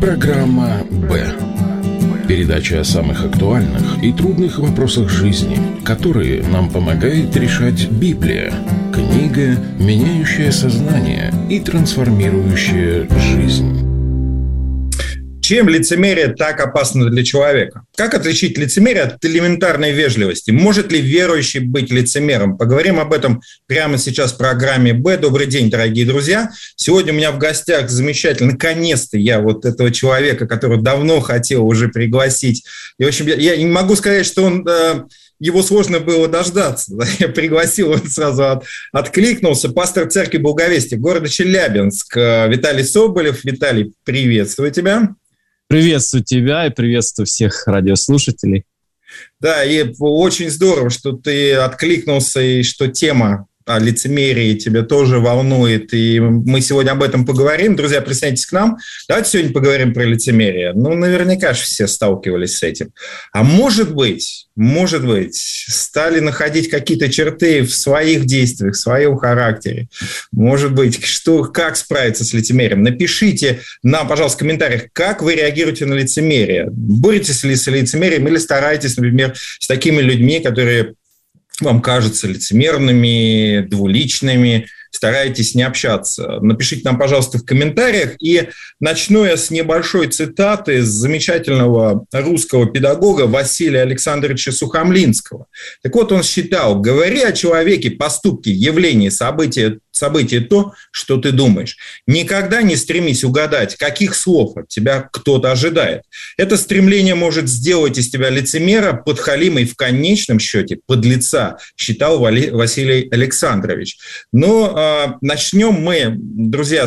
Программа «Б». Передача о самых актуальных и трудных вопросах жизни, которые нам помогает решать Библия. Книга, меняющая сознание и трансформирующая жизнь. Чем лицемерие так опасно для человека? Как отличить лицемерие от элементарной вежливости? Может ли верующий быть лицемером? Поговорим об этом прямо сейчас в программе «Б». Добрый день, дорогие друзья. Сегодня у меня в гостях замечательно, наконец-то я вот этого человека, которого давно хотел уже пригласить. И, в общем, я не могу сказать, что он... Его сложно было дождаться. Я пригласил, он сразу откликнулся. Пастор церкви Благовестия города Челябинск Виталий Соболев. Виталий, приветствую тебя. Приветствую тебя и приветствую всех радиослушателей. Да, и очень здорово, что ты откликнулся, и что тема о лицемерии тебя тоже волнует, и мы сегодня об этом поговорим. Друзья, присоединяйтесь к нам. Давайте сегодня поговорим про лицемерие. Ну, наверняка же все сталкивались с этим. А может быть, стали находить какие-то черты в своих действиях, в своем характере. Может быть, как справиться с лицемерием? Напишите нам, пожалуйста, в комментариях, как вы реагируете на лицемерие. Боретесь ли с лицемерием или стараетесь, например, с такими людьми, которые вам кажутся лицемерными, двуличными, старайтесь не общаться. Напишите нам, пожалуйста, в комментариях. И начну я с небольшой цитаты с замечательного русского педагога Василия Александровича Сухомлинского. Так вот, он считал: говори о человеке, поступке, явлении, событии то, что ты думаешь. Никогда не стремись угадать, каких слов от тебя кто-то ожидает. Это стремление может сделать из тебя лицемера, подхалима и в конечном счете подлеца, считал Василий Александрович. Но начнем мы, друзья,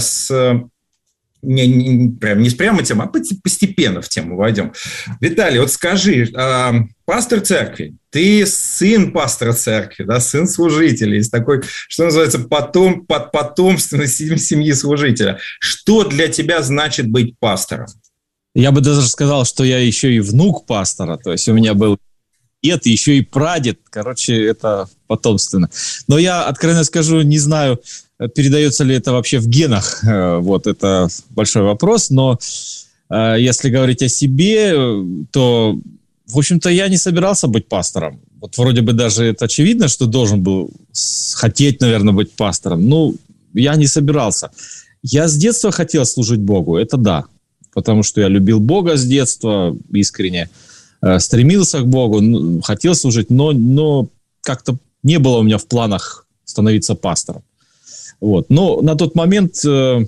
не с прямой темы, а постепенно в тему войдем. Виталий, вот скажи, пастор церкви, ты сын пастора церкви, да, сын служителя, из такой, что называется, потомственной семьи служителя. Что для тебя значит быть пастором? Я бы даже сказал, что я еще и внук пастора, то есть у меня был дед, еще и прадед, короче, это потомственно. Но я, откровенно скажу, не знаю, передается ли это вообще в генах, вот это большой вопрос, но если говорить о себе, то, в общем-то, я не собирался быть пастором. Вот вроде бы даже это очевидно, что должен был хотеть, наверное, быть пастором. Ну, я не собирался. Я с детства хотел служить Богу, это да, потому что я любил Бога с детства искренне, стремился к Богу, хотел служить, но как-то не было у меня в планах становиться пастором. Вот. Но на тот момент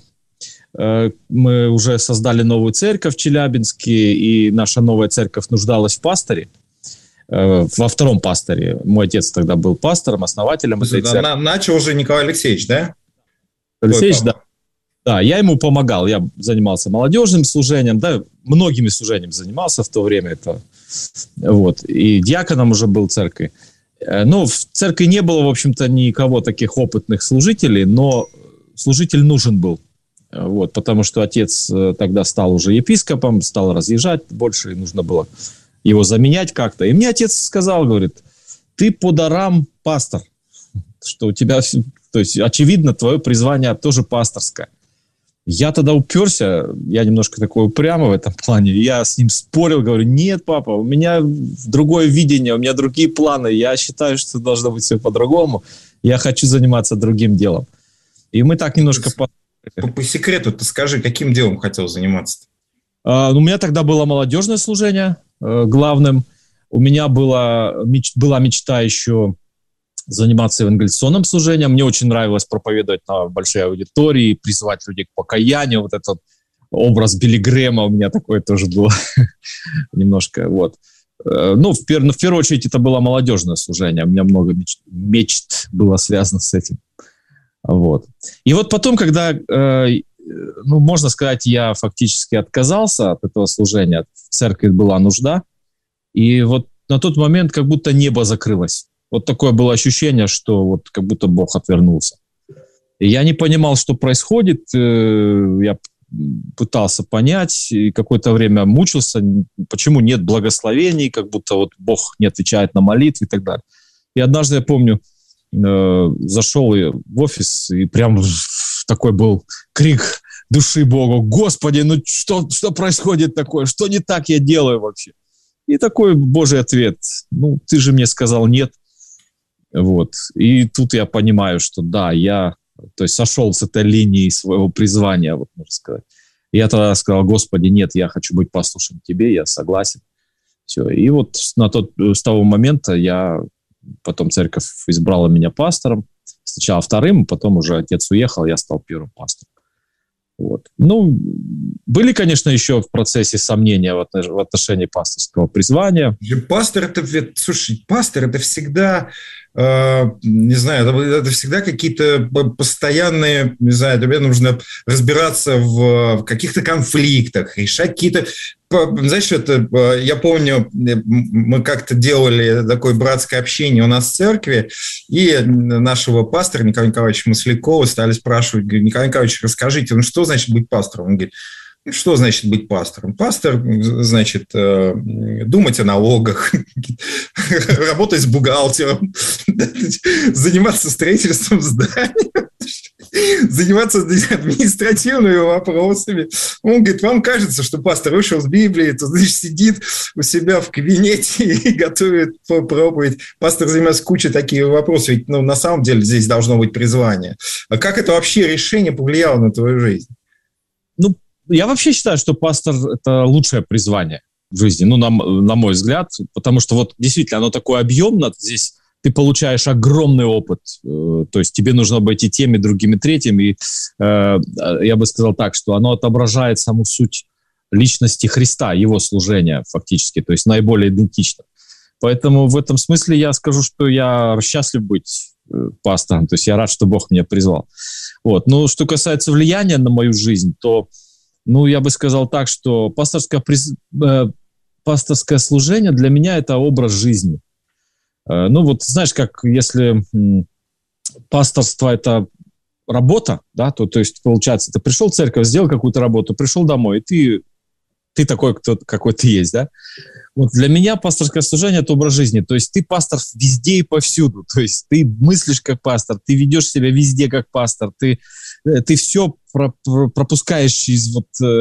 мы уже создали новую церковь в Челябинске, и наша новая церковь нуждалась в пасторе, во втором пасторе. Мой отец тогда был пастором, основателем этой церкви. Начал уже Николай Алексеевич, да? Алексеевич, да. Да, я ему помогал, я занимался молодежным служением, да, многими служениями занимался в то время, вот, и диаконом уже был в церкви. Ну, в церкви не было, в общем-то, никого таких опытных служителей, но служитель нужен был, вот, потому что отец тогда стал уже епископом, стал разъезжать больше, и нужно было его заменять как-то. И мне отец сказал, говорит, ты по дарам пастор, что у тебя, то есть, очевидно, твое призвание тоже пасторское. Я тогда уперся, я немножко такой упрямый в этом плане, я с ним спорил, говорю, нет, папа, у меня другое видение, у меня другие планы, я считаю, что должно быть все по-другому, я хочу заниматься другим делом. И мы так немножко... По секрету ты скажи, каким делом хотел заниматься? У меня тогда было молодежное служение главным, у меня была мечта еще заниматься евангелизационным служением. Мне очень нравилось проповедовать на большой аудитории, призывать людей к покаянию. Вот этот образ Билли Грэма у меня такой тоже был немножко. Вот. Ну, в первую очередь, это было молодежное служение. У меня много мечт было связано с этим. Вот. И вот потом, когда, можно сказать, я фактически отказался от этого служения, в церкви была нужда, и вот на тот момент как будто небо закрылось. Вот такое было ощущение, что вот как будто Бог отвернулся. И я не понимал, что происходит. Я пытался понять, и какое-то время мучился, почему нет благословений, как будто вот Бог не отвечает на молитвы и так далее. И однажды, я помню, зашел в офис, и прям такой был крик души Богу. Господи, ну что происходит такое? Что не так я делаю вообще? И такой Божий ответ. Ну, ты же мне сказал нет. Вот. И тут я понимаю, что да, я сошел с этой линии своего призвания, вот можно сказать. И я тогда сказал: Господи, нет, я хочу быть послушным Тебе, я согласен. Все. И вот с того момента потом церковь избрала меня пастором. Сначала вторым, потом уже отец уехал, я стал первым пастором. Вот. Ну, были, конечно, еще в процессе сомнения в отношении пасторского призвания. Пастор это всегда, не знаю, это всегда какие-то постоянные, не знаю, тебе нужно разбираться в каких-то конфликтах, решать какие-то... Знаешь, я помню, мы как-то делали такое братское общение у нас в церкви, и нашего пастора Николая Николаевича Маслякова стали спрашивать: Николай Николаевич, расскажите, ну что значит быть пастором? Он говорит: что значит быть пастором? Пастор, значит, думать о налогах, работать с бухгалтером, заниматься строительством зданий, заниматься административными вопросами. Он говорит: вам кажется, что пастор вышел с Библии, то, значит, сидит у себя в кабинете и готовит проповедь. Пастор занимается кучей таких вопросов. Ведь на самом деле здесь должно быть призвание. А как это вообще решение повлияло на твою жизнь? Ну, я вообще считаю, что пастор – это лучшее призвание в жизни, ну, на мой взгляд, потому что вот действительно оно такое объемное, здесь ты получаешь огромный опыт, то есть тебе нужно быть и тем, и другим, и третьим, и я бы сказал так, что оно отображает саму суть личности Христа, его служения фактически, то есть наиболее идентично. Поэтому в этом смысле я скажу, что я счастлив быть пастором, то есть я рад, что Бог меня призвал. Вот. Но что касается влияния на мою жизнь, то, ну, я бы сказал так, что пасторское служение для меня – это образ жизни. Ну, вот знаешь, как если пасторство – это работа, да, то есть, получается, ты пришел в церковь, сделал какую-то работу, пришел домой, и ты такой, какой ты есть, да. Вот для меня пасторское служение – это образ жизни. То есть ты пастор везде и повсюду. То есть ты мыслишь как пастор, ты ведешь себя везде как пастор, ты все пропускаешь через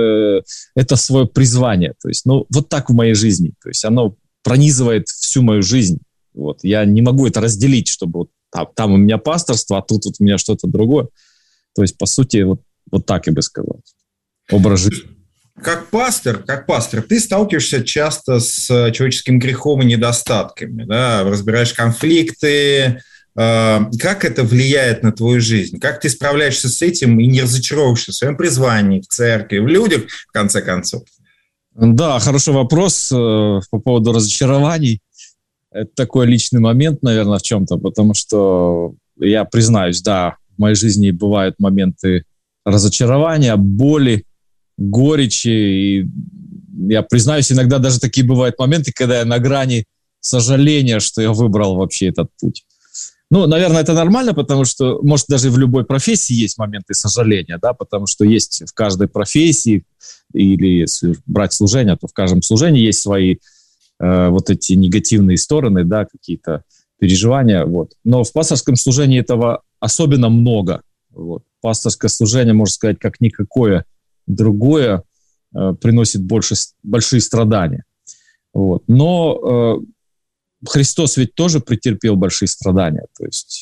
это свое призвание. То есть, ну, вот так в моей жизни. То есть оно пронизывает всю мою жизнь. Вот. Я не могу это разделить, чтобы вот там у меня пасторство, а тут у меня что-то другое. То есть, по сути, вот так я бы сказал. Образ жизни. Как пастор, ты сталкиваешься часто с человеческим грехом и недостатками, да, разбираешь конфликты. Как это влияет на твою жизнь? Как ты справляешься с этим и не разочаровываешься в своем призвании, в церкви, в людях, в конце концов? Да, хороший вопрос по поводу разочарований. Это такой личный момент, наверное, в чем-то, потому что я признаюсь, да, в моей жизни бывают моменты разочарования, боли, горечи, и я признаюсь, иногда даже такие бывают моменты, когда я на грани сожаления, что я выбрал вообще этот путь. Ну, наверное, это нормально, потому что, может, даже в любой профессии есть моменты сожаления, да, потому что есть в каждой профессии, или если брать служение, то в каждом служении есть свои вот эти негативные стороны, да, какие-то переживания, вот. Но в пасторском служении этого особенно много, вот. Пасторское служение, можно сказать, как никакое другое, приносит большие страдания. Вот. Но Христос ведь тоже претерпел большие страдания. То есть,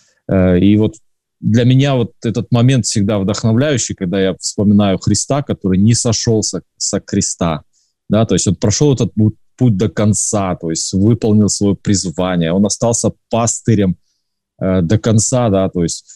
и вот для меня вот этот момент всегда вдохновляющий, когда я вспоминаю Христа, который не сошел со креста. Да? То есть он прошел этот путь до конца, то есть выполнил свое призвание. Он остался пастырем до конца. Да? То есть,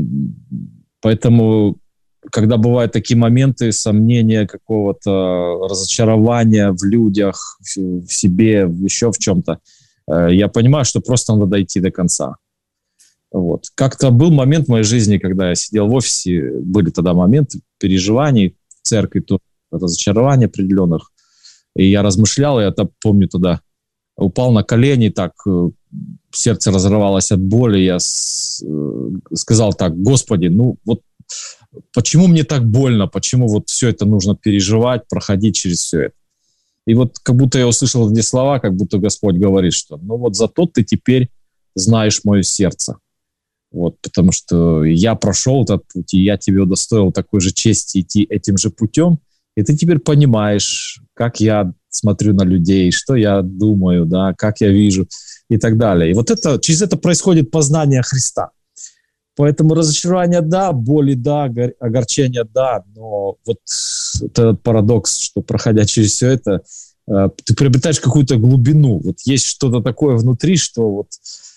поэтому... Когда бывают такие моменты сомнения, какого-то разочарования в людях, в себе, еще в чем-то, я понимаю, что просто надо дойти до конца. Вот. Как-то был момент в моей жизни, когда я сидел в офисе, были тогда моменты переживаний в церкви, разочарований определенных, и я размышлял, я помню тогда, упал на колени, так сердце разрывалось от боли, я сказал так: Господи, ну вот почему мне так больно, почему вот все это нужно переживать, проходить через все это. И вот как будто я услышал эти слова, как будто Господь говорит, что ну вот зато ты теперь знаешь мое сердце. Вот, потому что я прошел этот путь, и я тебе удостоил такой же чести идти этим же путем, и ты теперь понимаешь, как я смотрю на людей, что я думаю, да, как я вижу и так далее. И вот это, через это происходит познание Христа. Поэтому разочарование, да, боли, да, огорчение, да, но вот этот парадокс, что, проходя через все это, ты приобретаешь какую-то глубину. Вот есть что-то такое внутри, что вот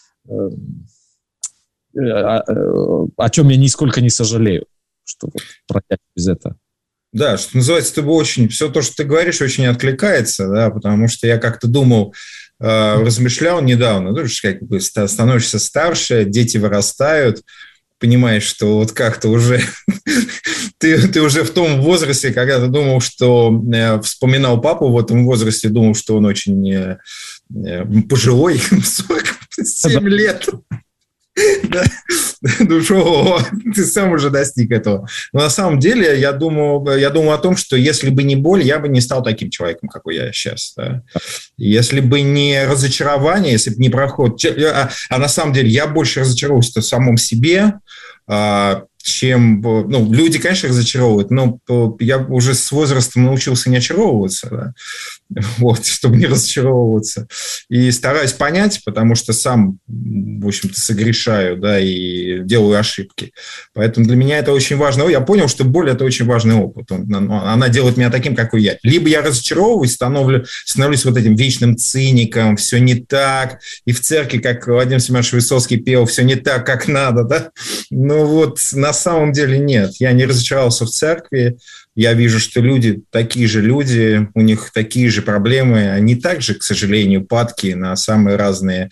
о чем я нисколько не сожалею, что вот пройдя через это. Да, что называется, все то, что ты говоришь, очень откликается, да, потому что я как-то думал, размышлял недавно, ну, как бы становишься старше, дети вырастают, понимаешь, что вот как-то уже ты уже в том возрасте, когда ты думал, что вспоминал папу в этом возрасте, думал, что он очень пожилой, 47 лет. Да. Ну что, ты сам уже достиг этого. Но на самом деле я думал о том, что если бы не боль, я бы не стал таким человеком, какой я сейчас. Да? Если бы не разочарование, если бы не проход... А на самом деле я больше разочаровался в самом себе, чем... Ну, люди, конечно, разочаровывают, но я уже с возрастом научился не очаровываться, да? Вот, чтобы не разочаровываться. И стараюсь понять, потому что сам, в общем-то, согрешаю, да, и делаю ошибки. Поэтому для меня это очень важно. Я понял, что боль – это очень важный опыт. Она делает меня таким, какой я. Либо я разочаровываюсь, становлюсь вот этим вечным циником, все не так. И в церкви, как Владимир Семенович Высоцкий пел, все не так, как надо, да? Но вот на самом деле нет. Я не разочаровался в церкви. Я вижу, что люди, такие же люди, у них такие же проблемы. Они также, к сожалению, падки на самые разные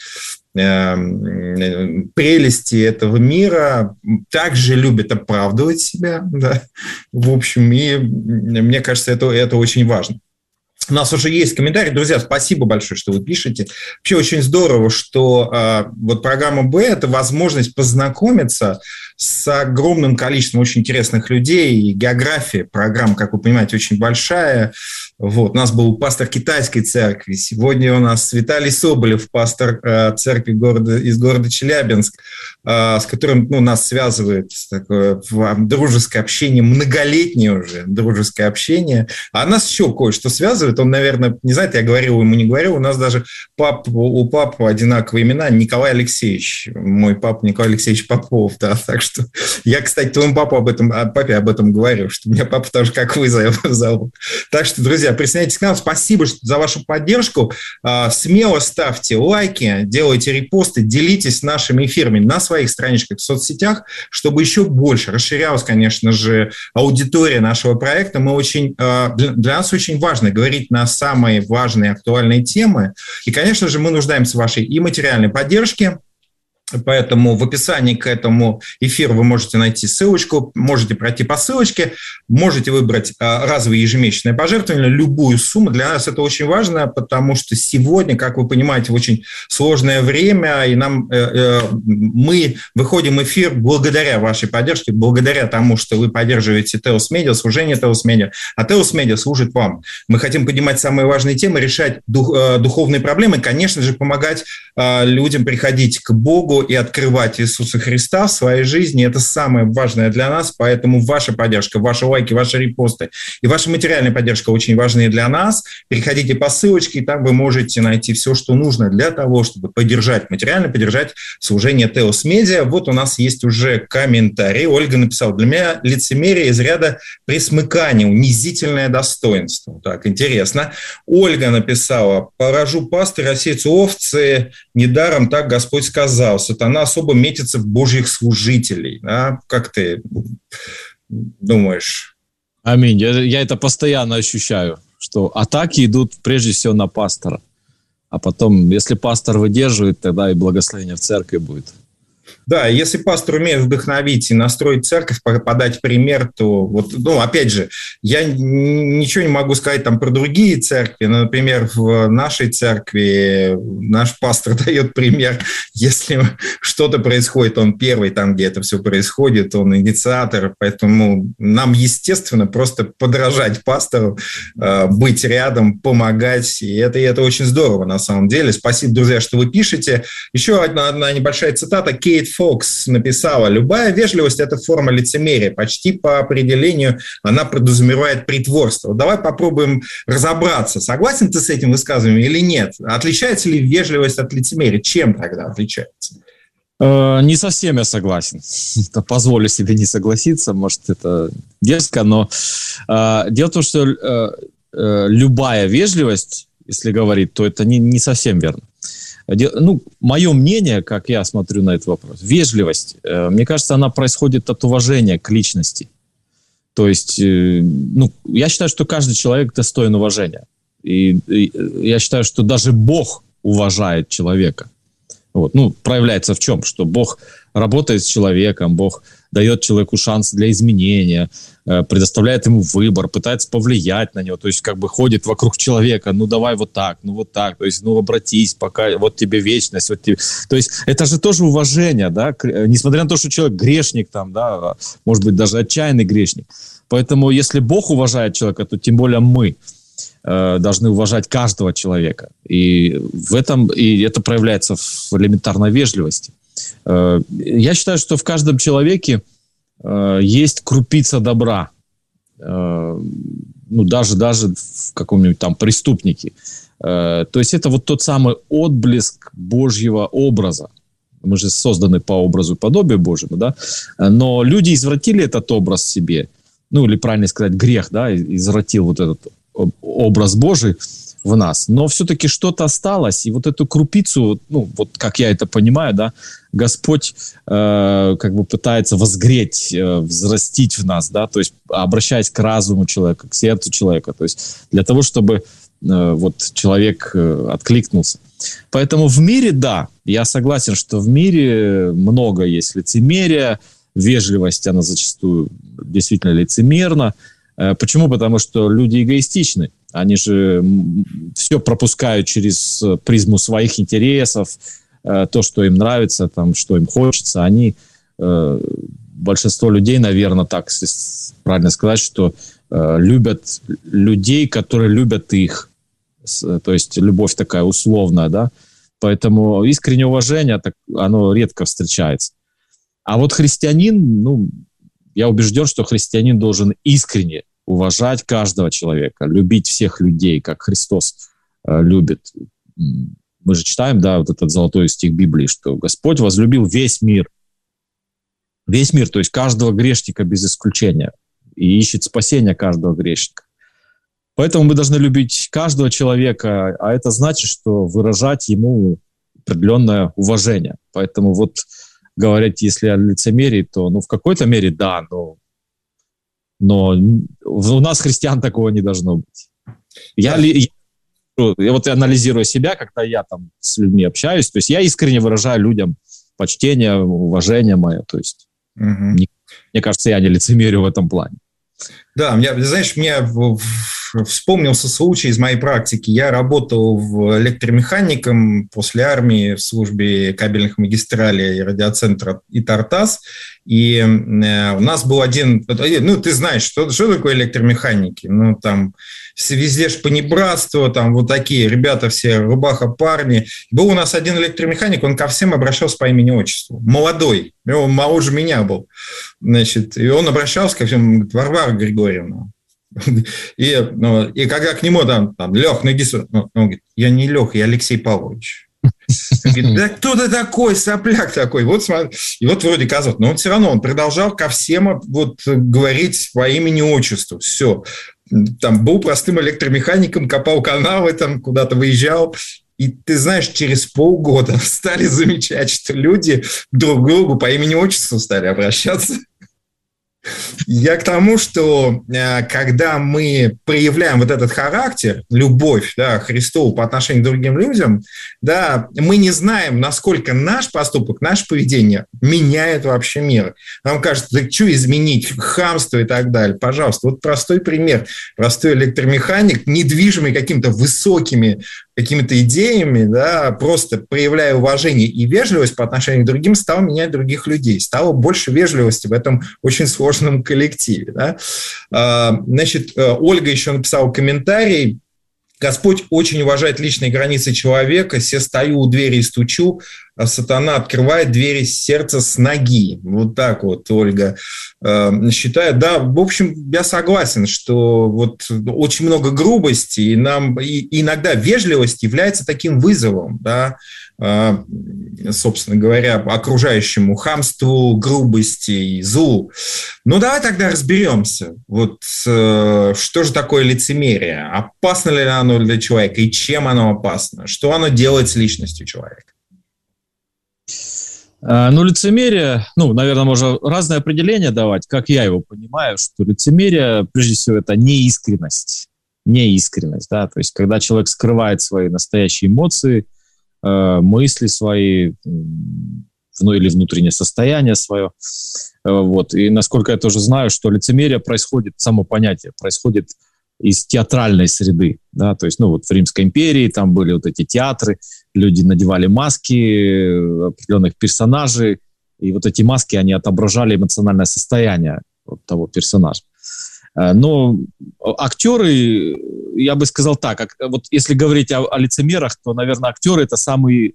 прелести этого мира, также любят оправдывать себя. Да? В общем, и мне кажется, это очень важно. У нас уже есть комментарии. Друзья, спасибо большое, что вы пишете. Вообще очень здорово, что вот программа «Б» – это возможность познакомиться с огромным количеством очень интересных людей. И география программы, как вы понимаете, очень большая. Вот. У нас был пастор китайской церкви. Сегодня у нас Виталий Соболев, пастор церкви из города Челябинск, с которым нас связывает такое дружеское общение, многолетнее уже дружеское общение. А нас еще кое-что связывает. Он, наверное, не знает, я говорил ему, не говорил. У нас даже у папы одинаковые имена. Николай Алексеевич. Мой папа Николай Алексеевич Попов. Да. Так что я, кстати, твоему папе об этом говорю, что у меня папа тоже как вы зовут. Так что, друзья, присоединяйтесь к нам. Спасибо за вашу поддержку. Смело ставьте лайки, делайте репосты, делитесь нашими эфирами на своих страничках в соцсетях, чтобы еще больше расширялась, конечно же, аудитория нашего проекта. Для нас очень важно говорить на самые важные актуальные темы. И, конечно же, мы нуждаемся в вашей и материальной поддержке. Поэтому в описании к этому эфиру вы можете найти ссылочку, можете пройти по ссылочке, можете выбрать разовые ежемесячные пожертвования, любую сумму. Для нас это очень важно, потому что сегодня, как вы понимаете, в очень сложное время, и мы выходим в эфир благодаря вашей поддержке, благодаря тому, что вы поддерживаете Теос Медиа, служение Теос Медиа, а Теос Медиа служит вам. Мы хотим поднимать самые важные темы, решать духовные проблемы, и, конечно же, помогать людям приходить к Богу и открывать Иисуса Христа в своей жизни. Это самое важное для нас, поэтому ваша поддержка, ваши лайки, ваши репосты и ваша материальная поддержка очень важны для нас. Переходите по ссылочке, и там вы можете найти все, что нужно для того, чтобы материально поддержать служение Теос Медиа. Вот у нас есть уже комментарий. Ольга написала: для меня лицемерие из ряда пресмыкания, унизительное достоинство. Так, интересно. Ольга написала: поражу пастыря, осеются овцы, недаром так Господь сказал. Сатана особо метится в божьих служителей. Да? Как ты думаешь? Аминь. Я это постоянно ощущаю, что атаки идут прежде всего на пастора. А потом, если пастор выдерживает, тогда и благословение в церкви будет. Да, если пастор умеет вдохновить и настроить церковь, подать пример, то вот, опять же, я ничего не могу сказать там про другие церкви. Например, в нашей церкви наш пастор дает пример. Если что-то происходит, он первый там, где это все происходит, он инициатор. Поэтому нам, естественно, просто подражать пастору, быть рядом, помогать. И это очень здорово на самом деле. Спасибо, друзья, что вы пишете. Еще одна небольшая цитата. Кейт Фокс написала: любая вежливость – это форма лицемерия. Почти по определению она подразумевает притворство. Давай попробуем разобраться, согласен ты с этим высказыванием или нет? Отличается ли вежливость от лицемерия? Чем тогда отличается? Не совсем я согласен. Позволю себе не согласиться, может, это дерзко, но дело в том, что любая вежливость, если говорить, то это не совсем верно. Мое мнение, как я смотрю на этот вопрос, вежливость, мне кажется, она происходит от уважения к личности. То есть, я считаю, что каждый человек достоин уважения. И я считаю, что даже Бог уважает человека. Вот. Проявляется в чем? Что Бог работает с человеком, Бог дает человеку шанс для изменения, предоставляет ему выбор, пытается повлиять на него, то есть ходит вокруг человека, давай вот так, то есть обратись, пока вот тебе вечность, вот тебе. То есть это же тоже уважение, да, несмотря на то, что человек грешник там, да, может быть даже отчаянный грешник. Поэтому если Бог уважает человека, то тем более мы должны уважать каждого человека. И это проявляется в элементарной вежливости. Я считаю, что в каждом человеке есть крупица добра. Даже в каком-нибудь там преступнике. То есть это вот тот самый отблеск Божьего образа. Мы же созданы по образу и подобию Божьему, да? Но люди извратили этот образ себе. Или правильно сказать, грех, да, извратил вот этот образ Божий в нас, но все-таки что-то осталось, и вот эту крупицу, вот как я это понимаю, да, Господь пытается возгреть, взрастить в нас, да, то есть обращаясь к разуму человека, к сердцу человека, то есть для того, чтобы человек откликнулся. Поэтому в мире, да, я согласен, что в мире много есть лицемерия, вежливость, она зачастую действительно лицемерна. Почему? Потому что люди эгоистичны. Они же все пропускают через призму своих интересов, то, что им нравится, там, что им хочется. Большинство людей, наверное, так правильно сказать, что любят людей, которые любят их. То есть любовь такая условная, да. Поэтому искреннее уважение, оно редко встречается. А вот христианин, я убежден, что христианин должен искренне уважать каждого человека, любить всех людей, как Христос любит. Мы же читаем, да, вот этот золотой стих Библии, что Господь возлюбил весь мир. Весь мир, то есть каждого грешника без исключения. И ищет спасения каждого грешника. Поэтому мы должны любить каждого человека, а это значит, что выражать ему определенное уважение. Поэтому говорить, если о лицемерии, то в какой-то мере да, но у нас, христиан, такого не должно быть. Я анализирую себя, когда я там с людьми общаюсь, то есть я искренне выражаю людям почтение, уважение мое, то есть мне кажется, я не лицемерю в этом плане. Да, мне вспомнился случай из моей практики. Я работал электромехаником после армии в службе кабельных магистралей и радиоцентра ИТАРТАСС. И у нас был один... ты знаешь, что такое электромеханики? Там везде ж понебратство, там вот такие ребята все, рубаха-парни. Был у нас один электромеханик, он ко всем обращался по имени-отчеству. Молодой, он моложе меня был. И он обращался ко всем, говорит: Варвара Григорьевна. И когда к нему там Лех, иди сюда. Он говорит: я не Леха, я Алексей Павлович. Он говорит: да кто ты такой, сопляк такой? Вот смотри. И вроде казалось, но он все равно, он продолжал ко всем говорить по имени-отчеству. Все. Там был простым электромехаником, копал канавы, там куда-то выезжал. И ты знаешь, через полгода стали замечать, что люди друг к другу по имени-отчеству стали обращаться. Я к тому, что когда мы проявляем вот этот характер, любовь, да, Христову по отношению к другим людям, да, мы не знаем, насколько наш поступок, наше поведение меняет вообще мир. Нам кажется, да что изменить, хамство и так далее. Пожалуйста, вот простой пример. Простой электромеханик, недвижимый какими-то высокими какими-то идеями, да, просто проявляя уважение и вежливость по отношению к другим, стал менять других людей. Стало больше вежливости в этом очень сложном коллективе. Да. Ольга еще написала комментарий: Господь очень уважает личные границы человека. Се стою у двери и стучу. а сатана открывает двери сердца с ноги. Вот так вот Ольга считает. Да, в общем, я согласен, что вот очень много грубости, и иногда вежливость является таким вызовом, да, собственно говоря, окружающему хамству, грубости и злу. Ну, давай тогда разберемся. Вот что же такое лицемерие? Опасно ли оно для человека и чем оно опасно? Что оно делает с личностью человека? Ну, лицемерие, наверное, можно разное определение давать, как я его понимаю, что лицемерие, прежде всего, это неискренность, да, то есть когда человек скрывает свои настоящие эмоции, мысли свои, или внутреннее состояние свое, вот, и насколько я тоже знаю, что лицемерие происходит, само понятие происходит из театральной среды, да, то есть, вот в Римской империи там были вот эти театры, люди надевали маски определенных персонажей, и вот эти маски, они отображали эмоциональное состояние вот того персонажа. Но актеры, я бы сказал так, вот если говорить о лицемерах, то, наверное, актеры — это самые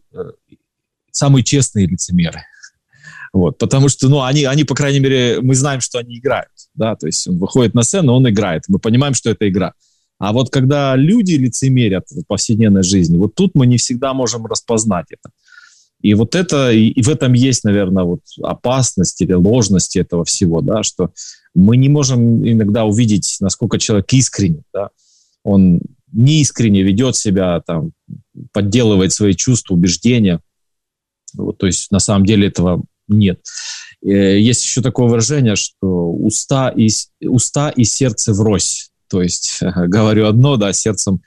честные лицемеры. Вот, потому что, они, по крайней мере, мы знаем, что они играют, да, то есть он выходит на сцену, он играет, мы понимаем, что это игра. А вот когда люди лицемерят в повседневной жизни, вот тут мы не всегда можем распознать это. И вот это, и в этом есть, наверное, вот опасность или ложность этого всего, да, что мы не можем иногда увидеть, насколько человек искренен, да, он неискренне ведет себя, там, подделывает свои чувства, убеждения, вот, то есть на самом деле этого нет. Есть еще такое выражение, что уста и сердце врозь. То есть говорю одно, да, сердцем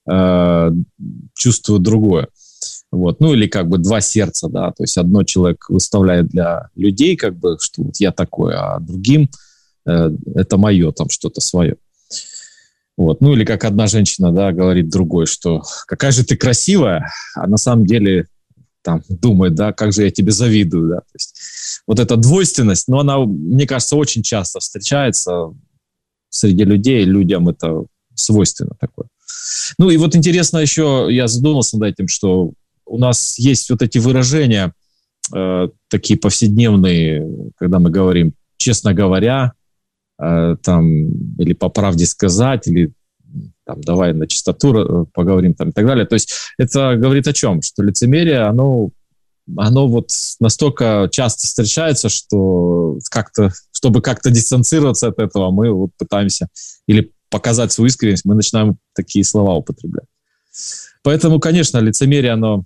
чувствую другое. Вот. Или два сердца, да. То есть одно человек выставляет для людей, что вот я такой, а другим это мое, там что-то свое. Вот. Или как одна женщина, да, говорит другой, что какая же ты красивая, а на самом деле там думает, да, как же я тебе завидую, да. То есть вот эта двойственность, она, мне кажется, очень часто встречается среди людей, людям это свойственно такое. И вот интересно еще, я задумался над этим, что у нас есть вот эти выражения, такие повседневные, когда мы говорим «честно говоря», или «по правде сказать», или там, «давай на чистоту поговорим», там, и так далее. То есть это говорит о чем? Что лицемерие, оно вот настолько часто встречается, что чтобы как-то дистанцироваться от этого, мы вот пытаемся или показать свою искренность, мы начинаем такие слова употреблять. Поэтому, конечно, лицемерие, оно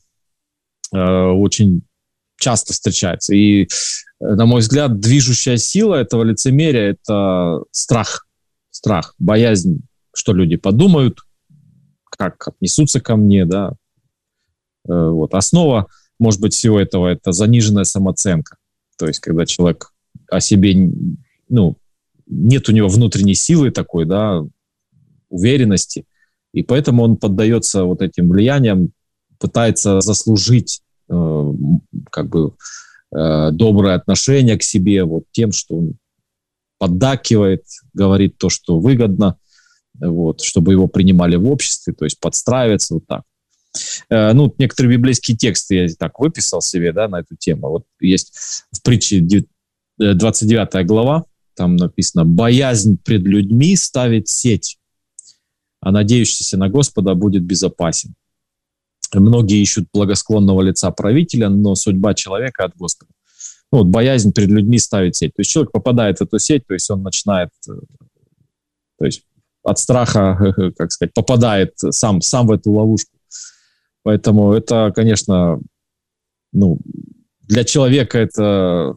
очень часто встречается. И, на мой взгляд, движущая сила этого лицемерия – это страх, боязнь, что люди подумают, как отнесутся ко мне, да. Вот. Основа, может быть, всего этого – это заниженная самооценка. То есть, когда человек о себе, нет у него внутренней силы такой, да, уверенности, и поэтому он поддается вот этим влияниям, пытается заслужить доброе отношение к себе вот тем, что он поддакивает, говорит то, что выгодно, вот, чтобы его принимали в обществе, то есть подстраивается вот так. Некоторые библейские тексты я так выписал себе, да, на эту тему. Вот есть в притче 29 глава, там написано: «Боязнь пред людьми ставит сеть, а надеющийся на Господа будет безопасен. Многие ищут благосклонного лица правителя, но судьба человека от Господа». Боязнь перед людьми ставит сеть. То есть человек попадает в эту сеть, то есть он начинает, то есть от страха, попадает сам в эту ловушку. Поэтому это, конечно, для человека это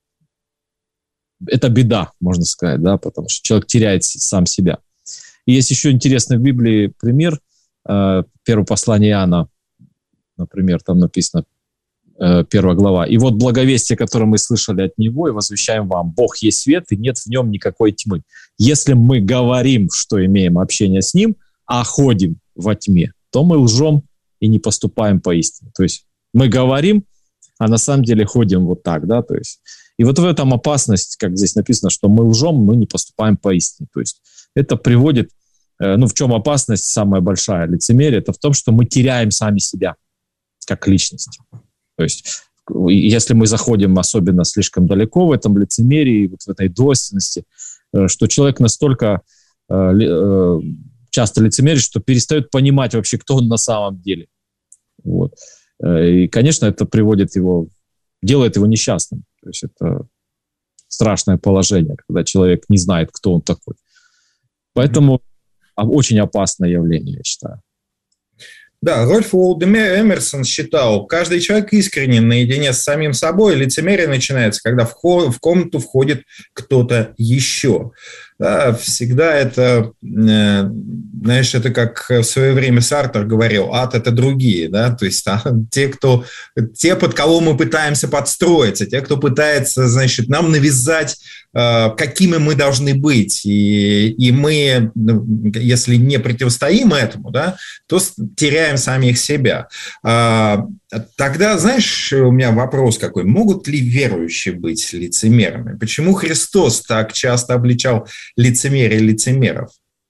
беда, можно сказать, да, потому что человек теряет сам себя. И есть еще интересный в Библии пример. Первое послание Иоанна, например, там написано, 1 глава. «И вот благовестие, которое мы слышали от Него, и возвещаем вам: Бог есть свет, и нет в Нем никакой тьмы. Если мы говорим, что имеем общение с Ним, а ходим во тьме, то мы лжем и не поступаем по истине». То есть мы говорим, а на самом деле ходим вот так, да, то есть. И вот в этом опасность, как здесь написано, что мы лжем, мы не поступаем по истине. То есть это приводит, в чем опасность самая большая лицемерие, это в том, что мы теряем сами себя как личность. То есть если мы заходим особенно слишком далеко в этом лицемерии, вот в этой двойственности, что человек настолько часто лицемерит, что перестает понимать вообще, кто он на самом деле. Вот. И, конечно, это делает его несчастным. То есть это страшное положение, когда человек не знает, кто он такой. Поэтому очень опасное явление, я считаю. Да, Рольф Уолдо Эмерсон считал, каждый человек искренен наедине с самим собой, лицемерие начинается, когда в комнату входит кто-то еще. Да, всегда это, знаешь, это как в свое время Сартр говорил, ад – это другие, да, то есть те, под кого мы пытаемся подстроиться, те, кто пытается, значит, нам навязать, какими мы должны быть, и мы, если не противостоим этому, да, то теряем самих себя. Тогда, знаешь, у меня вопрос какой, могут ли верующие быть лицемерами? Почему Христос так часто обличал лицемерие лицемеров?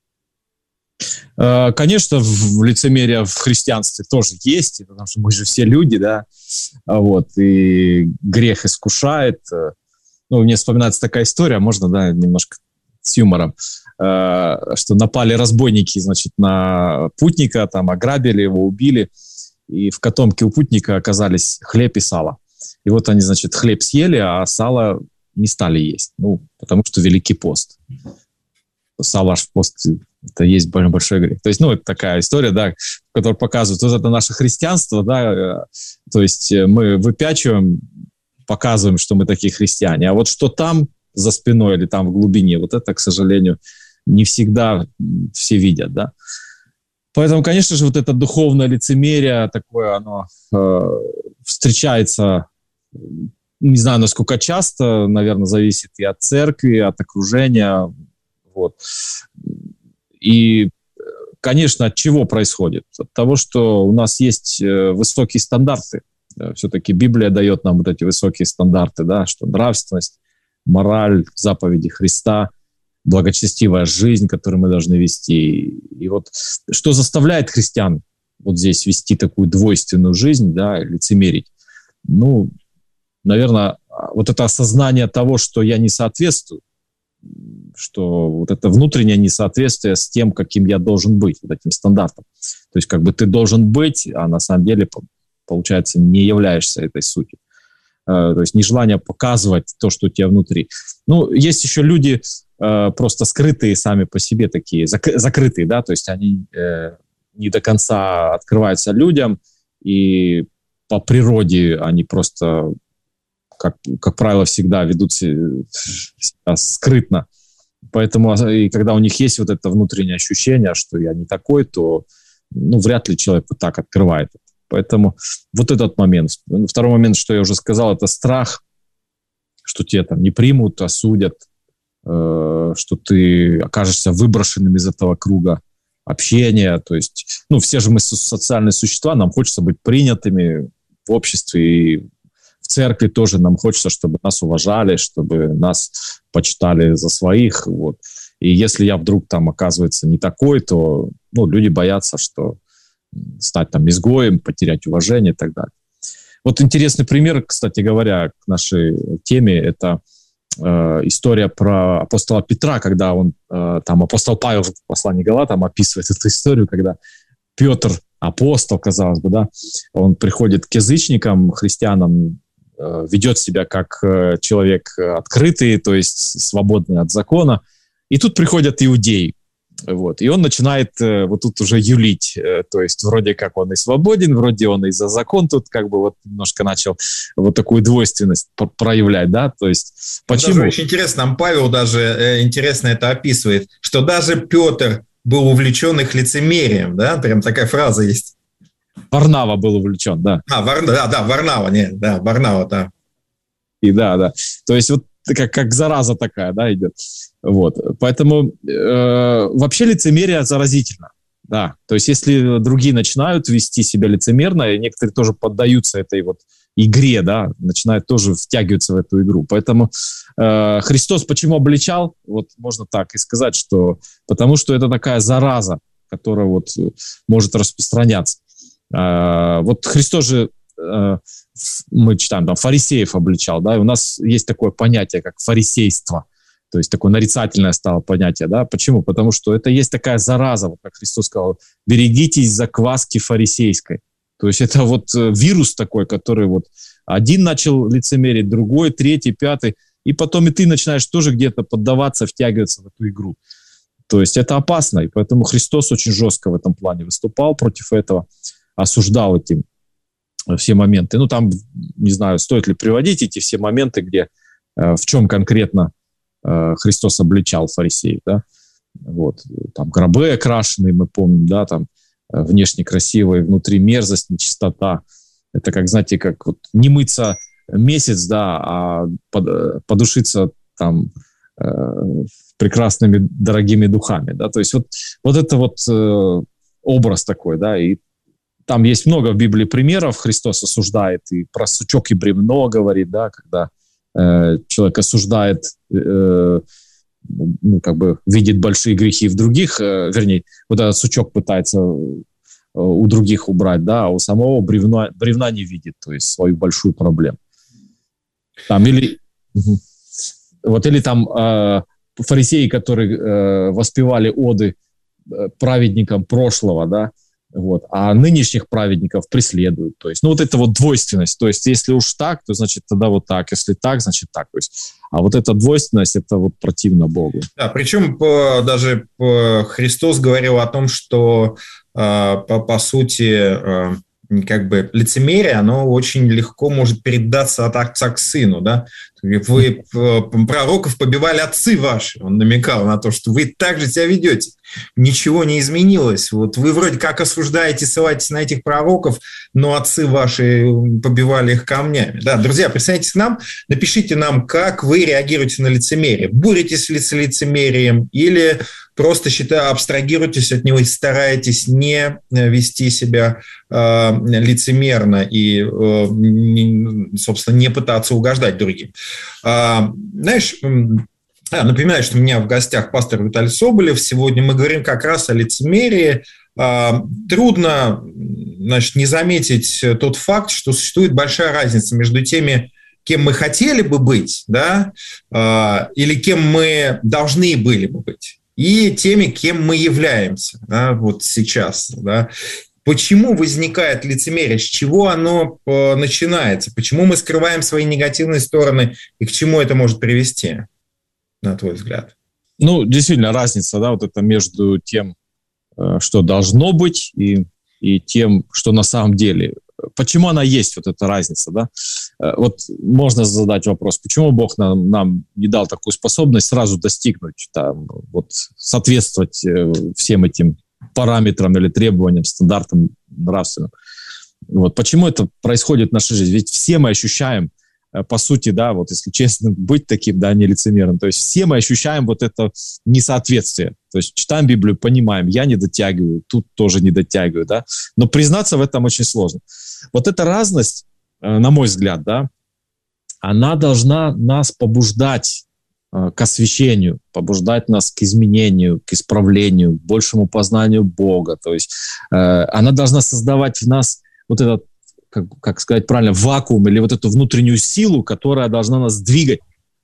Конечно, лицемерие в христианстве тоже есть, потому что мы же все люди, да, вот, и грех искушает. Мне вспоминается такая история, можно, да, немножко с юмором, что напали разбойники, значит, на путника, там, ограбили его, убили, и в котомке у путника оказались хлеб и сало. И вот они, значит, хлеб съели, а сало не стали есть, потому что Великий пост. Сало в пост – это есть большой грех. То есть, это такая история, да, которая показывает, вот это наше христианство, да, то есть мы выпячиваем, показываем, что мы такие христиане, а вот что там за спиной или там в глубине, вот это, к сожалению, не всегда все видят, да. Поэтому, конечно же, вот это духовное лицемерие такое, оно встречается, не знаю, насколько часто, наверное, зависит и от церкви, от окружения, вот. И, конечно, от чего происходит? От того, что у нас есть высокие стандарты. Все-таки Библия дает нам вот эти высокие стандарты, да, что нравственность, мораль, заповеди Христа, благочестивая жизнь, которую мы должны вести. И вот что заставляет христиан вот здесь вести такую двойственную жизнь, да, лицемерить? Наверное, вот это осознание того, что я не соответствую, что вот это внутреннее несоответствие с тем, каким я должен быть, вот этим стандартом. То есть как бы ты должен быть, а на самом деле, получается, не являешься этой сутью. То есть нежелание показывать то, что у тебя внутри. Есть еще люди просто скрытые сами по себе такие, закрытые, да, то есть они не до конца открываются людям, и по природе они просто, как правило, всегда ведут себя скрытно. Поэтому, и когда у них есть вот это внутреннее ощущение, что я не такой, то вряд ли человек вот так открывает это. Поэтому вот этот момент. Второй момент, что я уже сказал, это страх, что тебя там не примут, осудят, что ты окажешься выброшенным из этого круга общения. То есть, все же мы социальные существа, нам хочется быть принятыми в обществе, и в церкви тоже нам хочется, чтобы нас уважали, чтобы нас почитали за своих. Вот. И если я вдруг там оказывается не такой, то люди боятся, что стать там изгоем, потерять уважение и так далее. Вот интересный пример, кстати говоря, к нашей теме, это история про апостола Петра, когда он, апостол Павел в послании Галатам описывает эту историю, когда Петр, апостол, казалось бы, да, он приходит к язычникам, христианам, ведет себя как человек открытый, то есть свободный от закона, и тут приходят иудеи. Вот. И он начинает вот тут уже юлить, то есть вроде как он и свободен, вроде он и за закон тут как бы вот немножко начал вот такую двойственность проявлять, да, то есть почему? Даже очень интересно, нам Павел даже интересно это описывает, что даже Петр был увлечен их лицемерием, да, прям такая фраза есть. Варнава был увлечен, да. Варнава, да. И да. То есть вот как зараза такая, да, идет. Вот. Поэтому вообще лицемерие заразительно. Да. То есть если другие начинают вести себя лицемерно, и некоторые тоже поддаются этой вот игре, да, начинают тоже втягиваться в эту игру. Поэтому Христос почему обличал? Вот можно так и сказать, что потому что это такая зараза, которая вот может распространяться. Вот Христос же мы читаем, там, фарисеев обличал, да, и у нас есть такое понятие, как фарисейство, то есть такое нарицательное стало понятие, да, почему? Потому что это есть такая зараза, вот как Христос сказал, берегитесь закваски фарисейской, то есть это вот вирус такой, который вот один начал лицемерить, другой, третий, пятый, и потом и ты начинаешь тоже где-то поддаваться, втягиваться в эту игру. То есть это опасно, и поэтому Христос очень жестко в этом плане выступал против этого, осуждал эти все моменты. Ну, там, не знаю, стоит ли приводить эти все моменты, где, в чем конкретно Христос обличал фарисеев, да. Вот, там гробы окрашенные, мы помним, да, там внешне красивые, внутри мерзость, нечистота. Это как, знаете, как вот не мыться месяц, да, а подушиться там прекрасными дорогими духами, да, то есть вот это вот образ такой, да, и там есть много в Библии примеров, Христос осуждает и про сучок и бревно говорит, да, когда человек осуждает, ну, как бы видит большие грехи в других, вернее, вот этот сучок пытается у других убрать, да, а у самого бревна не видит, то есть свою большую проблему. Там или там фарисеи, которые воспевали оды праведникам прошлого, да, вот, а нынешних праведников преследуют. То есть, ну, вот это вот двойственность. То есть, если уж так, то, значит, тогда вот так. Если так, значит так. То есть, а вот эта двойственность, это вот противно Богу. Да, причем даже Христос говорил о том, что, по сути, как бы лицемерие, оно очень легко может передаться от отца к сыну, да. Вы пророков побивали отцы ваши. Он намекал на то, что вы так же себя ведете. Ничего не изменилось. Вот вы вроде как осуждаете, ссылаетесь на этих пророков, но отцы ваши побивали их камнями. Да, друзья, присоединяйтесь к нам, напишите нам, как вы реагируете на лицемерие. Боретесь ли с лицемерием или просто абстрагируйтесь от него и стараетесь не вести себя лицемерно и, собственно, не пытаться угождать другим. Знаешь, напоминаю, что у меня в гостях пастор Виталий Соболев. Сегодня мы говорим как раз о лицемерии. Трудно, значит, не заметить тот факт, что существует большая разница между теми, кем мы хотели бы быть, да, или кем мы должны были бы быть, и теми, кем мы являемся, да, вот сейчас, да. Почему возникает лицемерие? С чего оно начинается? Почему мы скрываем свои негативные стороны? И к чему это может привести, на твой взгляд? Ну, действительно, разница, да, вот это между тем, что должно быть, и тем, что на самом деле. Почему она есть, вот эта разница, да? Вот можно задать вопрос, почему Бог нам не дал такую способность сразу достигнуть, там, вот, соответствовать всем этим параметрам или требованиям, стандартам нравственным. Вот. Почему это происходит в нашей жизни? Ведь все мы ощущаем, по сути, да, вот если честно быть таким, да, не лицемерным, то есть все мы ощущаем вот это несоответствие. То есть читаем Библию, понимаем, я не дотягиваю, тут тоже не дотягиваю, да, но признаться в этом очень сложно. Вот эта разность, на мой взгляд, да, она должна нас побуждать к освящению, побуждать нас к изменению, к исправлению, к большему познанию Бога. То есть она должна создавать в нас вот этот, как сказать правильно, вакуум или вот эту внутреннюю силу, которая должна нас двигать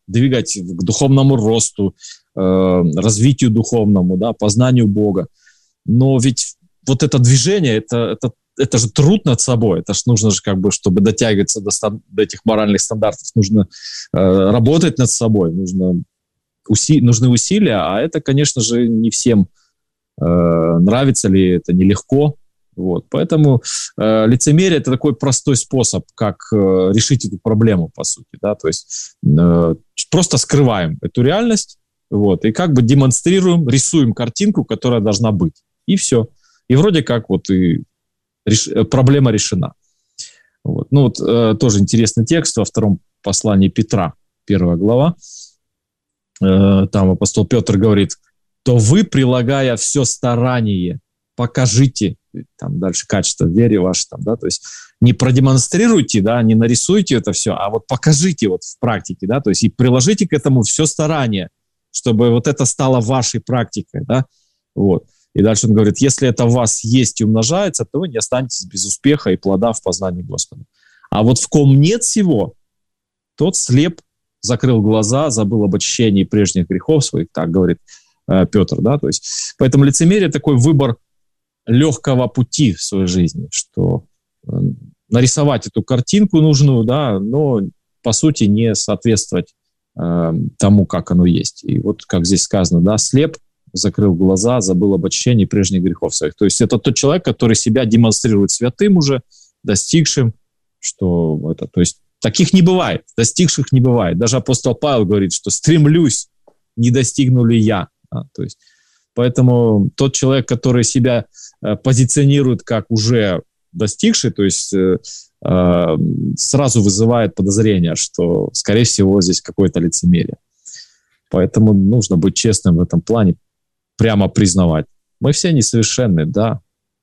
к духовному росту, развитию духовному, да, познанию Бога. Но ведь вот это движение, это же труд над собой. Это же нужно же как бы, чтобы дотягиваться до этих моральных стандартов, нужно работать над собой, нужны усилия, а это, конечно же, не всем нравится ли, это нелегко. Вот. Поэтому лицемерие – это такой простой способ, как решить эту проблему, по сути. Да? То есть просто скрываем эту реальность, вот, и как бы демонстрируем, рисуем картинку, которая должна быть. И все. И вроде как вот и проблема решена. Вот. Ну вот тоже интересный текст во втором послании Петра, 1 глава. Там апостол Петр говорит: «То вы, прилагая все старание, покажите», там дальше качество в вере ваше, там, да, то есть не продемонстрируйте, да, не нарисуйте это все, а вот покажите вот в практике, да, то есть и приложите к этому все старание, чтобы вот это стало вашей практикой, да, вот. И дальше он говорит: если это в вас есть и умножается, то вы не останетесь без успеха и плода в познании Господа. А вот в ком нет всего, тот слеп, закрыл глаза, забыл об очищении прежних грехов своих, так говорит Петр, да, то есть поэтому лицемерие такой выбор легкого пути в своей жизни, что нарисовать эту картинку нужную, да, но по сути не соответствовать тому, как оно есть. И вот как здесь сказано, да, слеп, закрыл глаза, забыл об очищении прежних грехов своих. То есть это тот человек, который себя демонстрирует святым уже, достигшим, что это, то есть таких не бывает, достигших не бывает. Даже апостол Павел говорит, что стремлюсь, не достигну ли я. То есть, поэтому тот человек, который себя позиционирует как уже достигший, то есть сразу вызывает подозрение, что, скорее всего, здесь какое-то лицемерие. Поэтому нужно быть честным в этом плане, прямо признавать. Мы все несовершенны, да.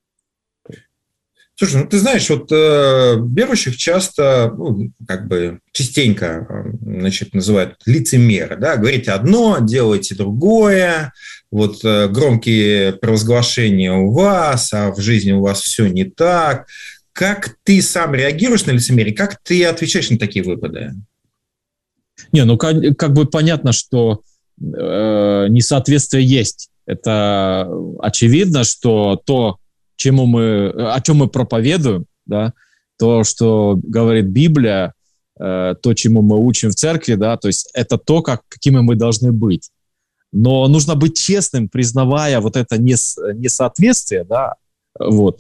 Слушай, ну ты знаешь, вот верующих часто, частенько, называют лицемеры, да, говорите одно, делаете другое, вот громкие провозглашения у вас, а в жизни у вас все не так. Как ты сам реагируешь на лицемерие? Как ты отвечаешь на такие выпады? Не, ну как бы понятно, что несоответствие есть. Это очевидно, что то, о чем мы проповедуем, да, то, что говорит Библия, то, чему мы учим в церкви, да, то есть это то, какими мы должны быть. Но нужно быть честным, признавая вот это несоответствие, да, вот.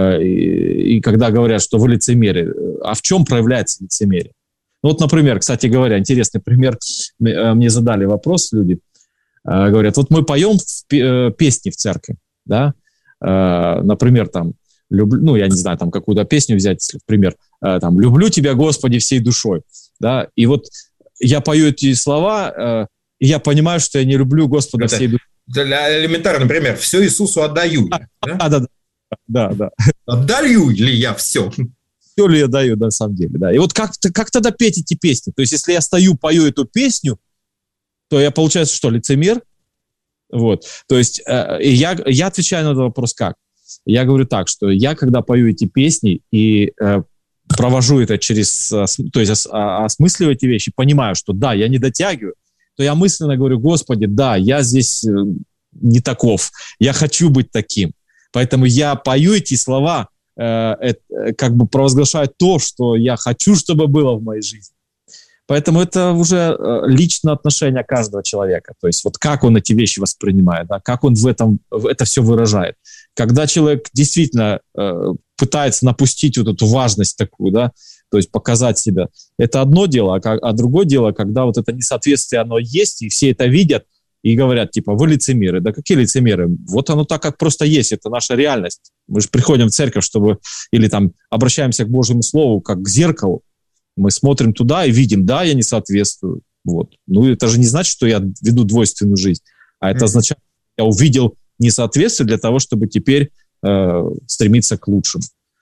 И когда говорят, что вы лицемеры, а в чем проявляется лицемерие? Ну вот, например, кстати говоря, интересный пример, мне задали вопрос люди, говорят, вот мы поем песни в церкви, да, например, там, я не знаю, там какую-то песню взять, если, например, там, «Люблю тебя, Господи, всей душой», да, и вот я пою эти слова, и я понимаю, что я не люблю Господа всей душой. Элементарно, например, «Все Иисусу отдаю я». Да. Отдаю ли я все? Все ли я даю, на самом деле, да. И вот как тогда петь эти песни? То есть если я стою, пою эту песню, то я, получается, что, лицемер? Вот. То есть я отвечаю на этот вопрос как? Я говорю так, что я, когда пою эти песни и провожу это через... То есть осмысливаю эти вещи, понимаю, что да, я не дотягиваю, то я мысленно говорю, Господи, да, я здесь не таков, я хочу быть таким. Поэтому я пою эти слова, как бы провозглашаю то, что я хочу, чтобы было в моей жизни. Поэтому это уже личное отношение каждого человека. То есть вот как он эти вещи воспринимает, да, как он это все выражает. Когда человек действительно пытается напустить вот эту важность такую, да, то есть показать себя, это одно дело, а другое дело, когда вот это несоответствие, оно есть, и все это видят, и говорят, типа, вы лицемеры. Да какие лицемеры? Вот оно так, как просто есть, это наша реальность. Мы же приходим в церковь, или там обращаемся к Божьему Слову, как к зеркалу. Мы смотрим туда и видим, да, я не соответствую. Вот. Ну, это же не значит, что я веду двойственную жизнь, а это означает, что я увидел несоответствие для того, чтобы теперь стремиться к лучшему.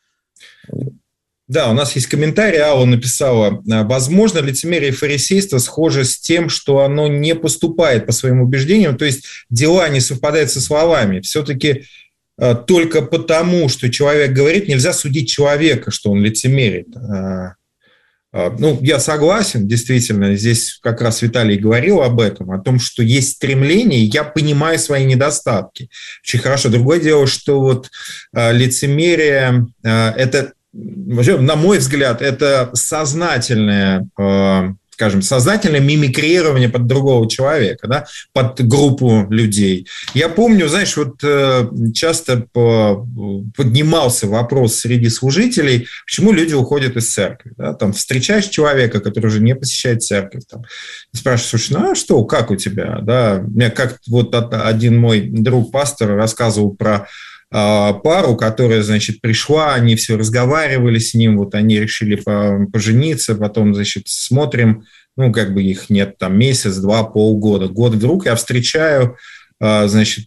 Да, у нас есть комментарий, Алла написала, возможно, лицемерие и фарисейство схоже с тем, что оно не поступает по своим убеждениям, то есть дела не совпадают со словами. Все-таки только потому, что человек говорит, нельзя судить человека, что он лицемерит. Ну, я согласен, действительно, здесь как раз Виталий говорил об этом, о том, что есть стремление, и я понимаю свои недостатки. Очень хорошо. Другое дело, что вот лицемерие – это, на мой взгляд, это сознательное, сознательное мимикрирование под другого человека, да, под группу людей. Я помню, знаешь, вот часто поднимался вопрос среди служителей, почему люди уходят из церкви. Да? Там встречаешь человека, который уже не посещает церковь, там, спрашиваешь, ну а что, как у тебя? Да? Мне как вот один мой друг пастор рассказывал про пару, которая, значит, пришла, они все разговаривали с ним, вот они решили пожениться, потом, значит, смотрим, ну, как бы их нет, там, месяц, два, полгода, год вдруг я встречаю, значит,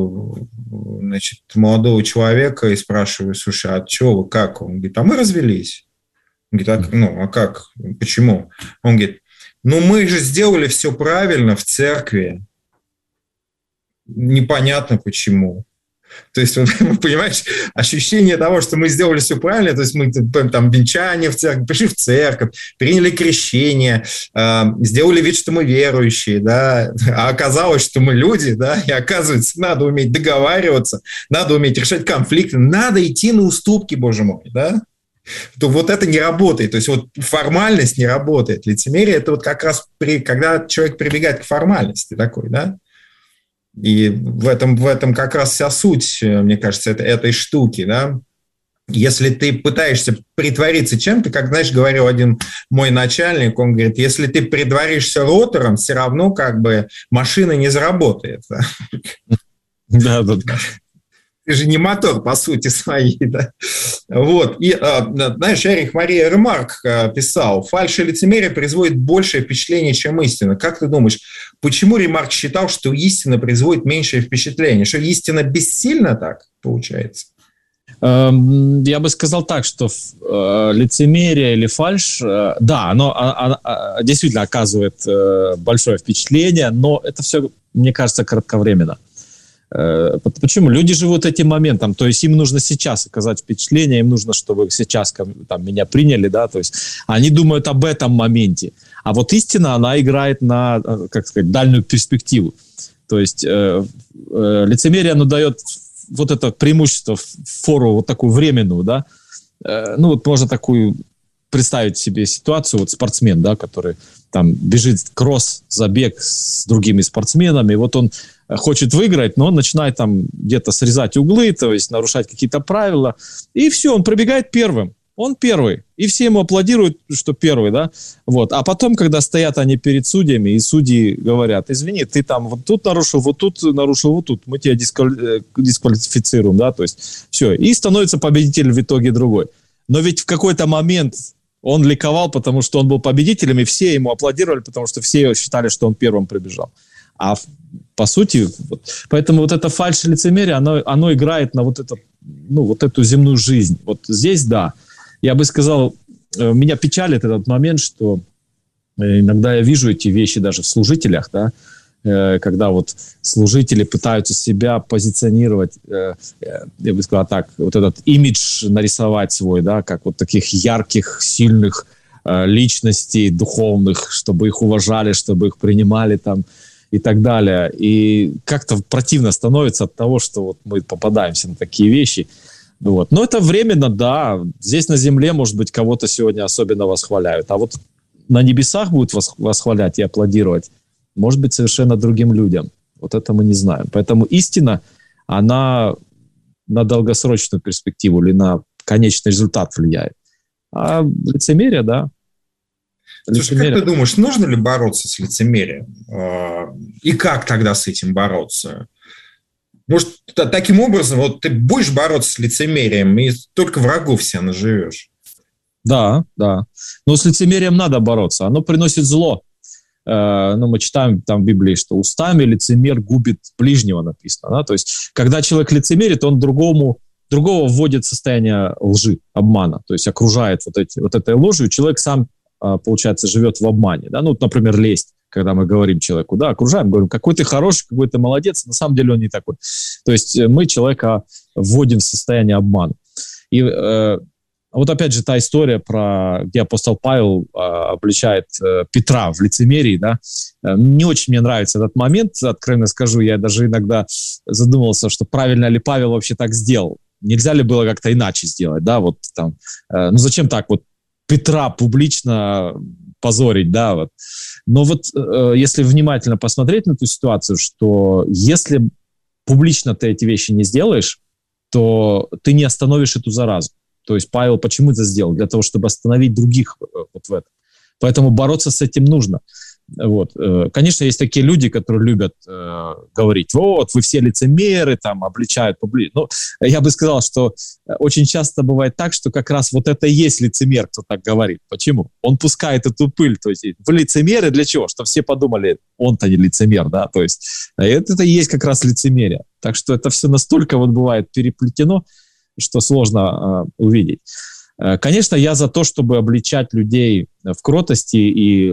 молодого человека и спрашиваю, слушай, а что вы, как? Он говорит, а мы развелись. Он говорит, а как? Почему? Он говорит, ну, мы же сделали все правильно в церкви, непонятно почему. То есть, понимаешь, ощущение того, что мы сделали все правильно, то есть мы там венчание в церковь, пришли в церковь, приняли крещение, сделали вид, что мы верующие, да, а оказалось, что мы люди, да, и оказывается, надо уметь договариваться, надо уметь решать конфликты, надо идти на уступки, боже мой, да, то вот это не работает, то есть вот формальность не работает. Лицемерие – это вот как раз когда человек прибегает к формальности такой, да. И в этом как раз вся суть, мне кажется, этой штуки, да. Если ты пытаешься притвориться чем-то, как, знаешь, говорил один мой начальник, он говорит, если ты притворишься ротором, все равно как бы машина не заработает. Да. Ты же не мотор, по сути своей, да. Вот. И, знаешь, Эрих Мария Ремарк писал, фальшь и лицемерие производит большее впечатление, чем истина. Как ты думаешь, почему Ремарк считал, что истина производит меньшее впечатление? Что истина бессильна так, получается? Я бы сказал так, что лицемерие или фальшь, да, оно действительно оказывает большое впечатление, но это все, мне кажется, кратковременно. Почему? Люди живут этим моментом, то есть им нужно сейчас оказать впечатление, им нужно, чтобы сейчас там, меня приняли, да, то есть они думают об этом моменте. А вот истина, она играет на, как сказать, дальнюю перспективу. То есть лицемерие, оно дает вот это преимущество, фору вот такую временную, да. Ну вот можно такую представить себе ситуацию, вот спортсмен, да, который там бежит кросс, забег с другими спортсменами, вот он хочет выиграть, но он начинает там где-то срезать углы, то есть нарушать какие-то правила, и все, он пробегает первым, он первый, и все ему аплодируют, что первый, да, вот, а потом, когда стоят они перед судьями, и судьи говорят, извини, ты там вот тут нарушил, вот тут, мы тебя дисквалифицируем, да, то есть все, и становится победитель в итоге другой. Но ведь в какой-то момент он ликовал, потому что он был победителем, и все ему аплодировали, потому что все считали, что он первым прибежал. А по сути, вот, поэтому вот это фальшь и лицемерие, оно играет на вот эту земную жизнь. Вот здесь, да, я бы сказал, меня печалит этот момент, что иногда я вижу эти вещи даже в служителях, да, когда вот служители пытаются себя позиционировать, я бы сказал так, вот этот имидж нарисовать свой, да, как вот таких ярких, сильных личностей духовных, чтобы их уважали, чтобы их принимали там и так далее. И как-то противно становится от того, что вот мы попадаемся на такие вещи. Вот. Но это временно, да. Здесь на земле, может быть, кого-то сегодня особенно восхваляют. А вот на небесах будут восхвалять и аплодировать, может быть, совершенно другим людям. Вот это мы не знаем. Поэтому истина, она на долгосрочную перспективу или на конечный результат влияет. А лицемерие, да. Слушай, как ты думаешь, нужно ли бороться с лицемерием? И как тогда с этим бороться? Может, таким образом, вот ты будешь бороться с лицемерием, и только врагов себе наживешь? Да. Но с лицемерием надо бороться. Оно приносит зло. Ну, мы читаем там в Библии, что устами лицемер губит ближнего, написано. Да? То есть, когда человек лицемерит, он другого вводит в состояние лжи, обмана. То есть, окружает вот этой ложью. Человек сам, получается, живет в обмане. Да? Ну, например, лесть, когда мы говорим человеку, да, окружаем, говорим, какой ты хороший, какой ты молодец. На самом деле он не такой. То есть, мы человека вводим в состояние обмана. И вот опять же та история, где апостол Павел обличает Петра в лицемерии, да, не очень мне нравится этот момент, откровенно скажу, я даже иногда задумывался, что правильно ли Павел вообще так сделал, нельзя ли было как-то иначе сделать, да, вот там, ну зачем так вот Петра публично позорить, да, вот. Но вот если внимательно посмотреть на эту ситуацию, что если публично ты эти вещи не сделаешь, то ты не остановишь эту заразу. То есть Павел почему это сделал? Для того, чтобы остановить других вот в этом. Поэтому бороться с этим нужно. Вот. Конечно, есть такие люди, которые любят говорить, вот, вы все лицемеры, там, обличают публично. Но я бы сказал, что очень часто бывает так, что как раз вот это и есть лицемер, кто так говорит. Почему? Он пускает эту пыль. То есть вы лицемеры для чего? Чтобы все подумали, он-то не лицемер, да? То есть это и есть как раз лицемерие. Так что это все настолько вот бывает переплетено, что сложно увидеть. Конечно, я за то, чтобы обличать людей в кротости и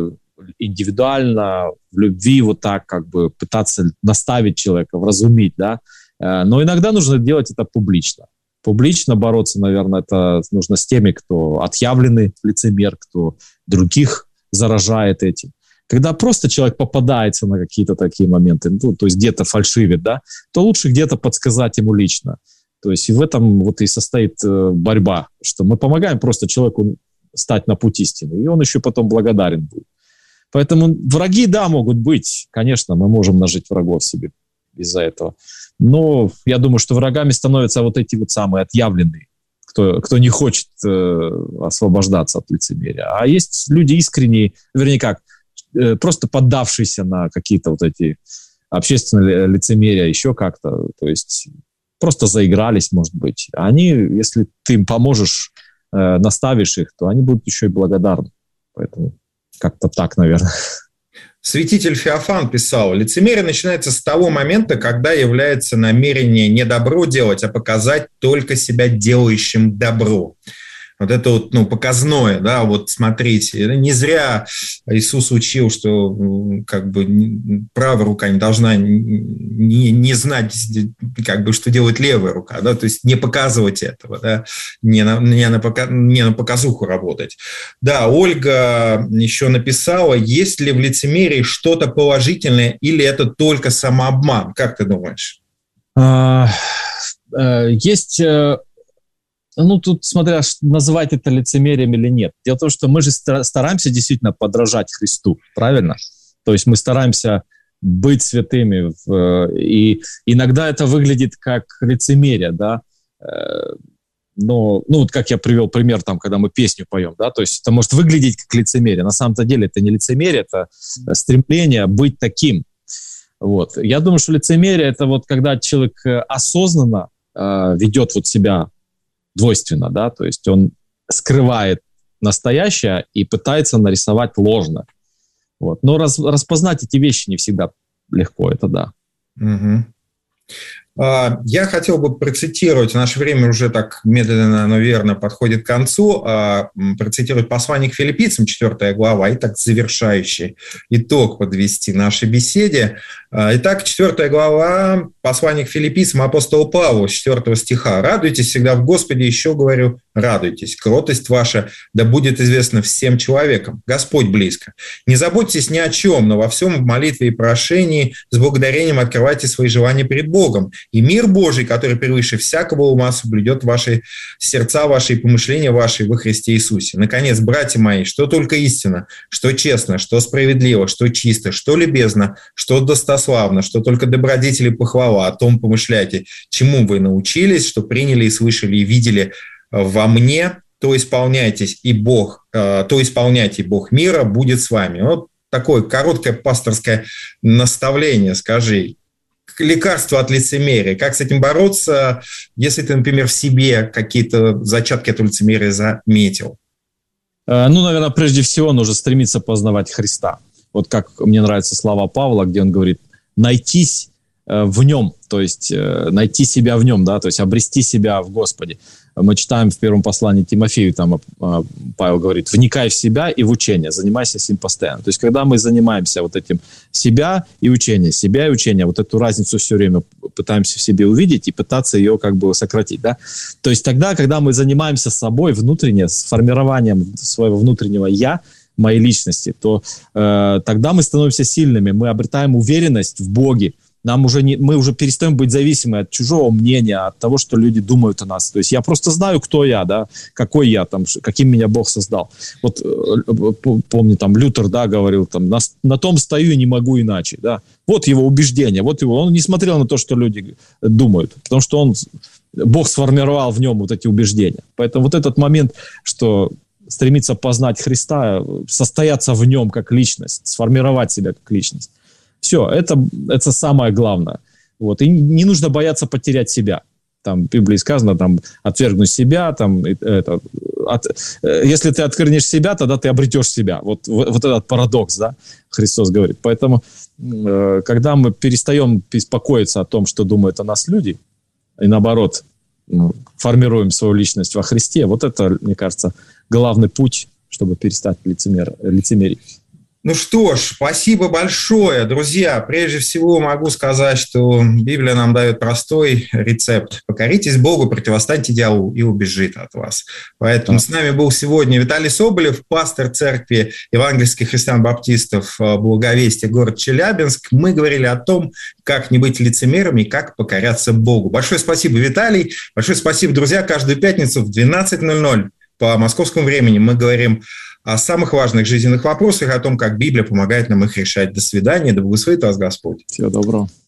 индивидуально, в любви, вот так как бы пытаться наставить человека, вразумить, да. Но иногда нужно делать это публично. Публично бороться, наверное, это нужно с теми, кто отъявленный лицемер, кто других заражает этим. Когда просто человек попадается на какие-то такие моменты, ну, то есть где-то фальшивит, да, то лучше где-то подсказать ему лично. То есть и в этом вот и состоит борьба, что мы помогаем просто человеку стать на путь истины, и он еще потом благодарен будет. Поэтому враги, да, могут быть. Конечно, мы можем нажить врагов себе из-за этого. Но я думаю, что врагами становятся вот эти вот самые отъявленные, кто не хочет освобождаться от лицемерия. А есть люди искренние, вернее как, просто поддавшиеся на какие-то вот эти общественные лицемерия, еще как-то, то есть просто заигрались, может быть. А они, если ты им поможешь, наставишь их, то они будут еще и благодарны. Поэтому как-то так, наверное. Святитель Феофан писал: лицемерие начинается с того момента, когда является намерение не добро делать, а показать только себя делающим добро. Вот это вот, показное, да, вот смотрите, не зря Иисус учил, что как бы правая рука не должна не знать, как бы, что делает левая рука, да, то есть не показывать этого, да, не на показуху работать. Да, Ольга еще написала: есть ли в лицемерии что-то положительное или это только самообман? Как ты думаешь? Есть... тут смотря, называть это лицемерием или нет. Дело в том, что мы же стараемся действительно подражать Христу, правильно? То есть мы стараемся быть святыми, и иногда это выглядит как лицемерие, да. Но, вот как я привел пример, там, когда мы песню поем, да, то есть это может выглядеть как лицемерие. На самом-то деле это не лицемерие, это стремление быть таким. Вот. Я думаю, что лицемерие — это вот когда человек осознанно ведет вот себя двойственно, да, то есть он скрывает настоящее и пытается нарисовать ложное. Вот. Но распознать эти вещи не всегда легко, это да. Угу. Я хотел бы процитировать, наше время уже так медленно, но верно подходит к концу, процитировать послание к Филиппийцам, 4 глава, и так завершающий итог подвести нашей беседе. Итак, 4 глава, послание к Филиппийцам апостола Павла, 4 стиха. «Радуйтесь всегда в Господе, еще говорю, радуйтесь. Кротость ваша да будет известна всем человекам. Господь близко. Не заботьтесь ни о чем, но во всем в молитве и прошении с благодарением открывайте свои желания перед Богом. И мир Божий, который превыше всякого ума, соблюдет ваши сердца, ваши помышления ваши во Христе Иисусе. Наконец, братья мои, что только истина, что честно, что справедливо, что чисто, что любезно, что достославно, что только добродетели похвала, о том помышляйте, чему вы научились, что приняли и слышали и видели во мне, то исполняйте, и Бог мира будет с вами». Вот такое короткое пасторское наставление, скажи. Лекарство от лицемерия. Как с этим бороться, если ты, например, в себе какие-то зачатки этого лицемерия заметил? Наверное, прежде всего нужно стремиться познавать Христа. Вот как мне нравятся слова Павла, где он говорит: «Найтись в нем», то есть найти себя в нем, да, то есть обрести себя в Господе. Мы читаем в первом послании Тимофею, там Павел говорит: «Вникай в себя и в учение, занимайся этим постоянно». То есть когда мы занимаемся вот этим себя и учение, вот эту разницу все время пытаемся в себе увидеть и пытаться ее как бы сократить, да. То есть тогда, когда мы занимаемся собой внутренне, с формированием своего внутреннего «я», моей личности, то тогда мы становимся сильными, мы обретаем уверенность в Боге. Мы уже перестаем быть зависимы от чужого мнения, от того, что люди думают о нас. То есть я просто знаю, кто я, да, какой я, там, каким меня Бог создал. Вот помню, там Лютер, да, говорил, там, на том стою и не могу иначе, да. Вот его убеждение, он не смотрел на то, что люди думают, потому что Бог сформировал в нем вот эти убеждения. Поэтому вот этот момент, что стремиться познать Христа, состояться в нем как личность, сформировать себя как личность. Все, это самое главное. Вот. И не нужно бояться потерять себя. Там в Библии сказано, там, отвергнуть себя, там, если ты отвергнешь себя, тогда ты обретешь себя. Вот этот парадокс, да, Христос говорит. Поэтому, когда мы перестаем беспокоиться о том, что думают о нас люди, и наоборот, формируем свою личность во Христе, вот это, мне кажется, главный путь, чтобы перестать лицемерить. Ну что ж, спасибо большое, друзья. Прежде всего могу сказать, что Библия нам дает простой рецепт. Покоритесь Богу, противостаньте дьяволу, и убежит от вас. Поэтому с нами был сегодня Виталий Соболев, пастор церкви евангельских христиан-баптистов Благовестия, город Челябинск. Мы говорили о том, как не быть лицемерами и как покоряться Богу. Большое спасибо, Виталий. Большое спасибо, друзья. Каждую пятницу в 12:00 по московскому времени мы говорим о самых важных жизненных вопросах, о том, как Библия помогает нам их решать. До свидания, да благословит вас Господь. Всего доброго.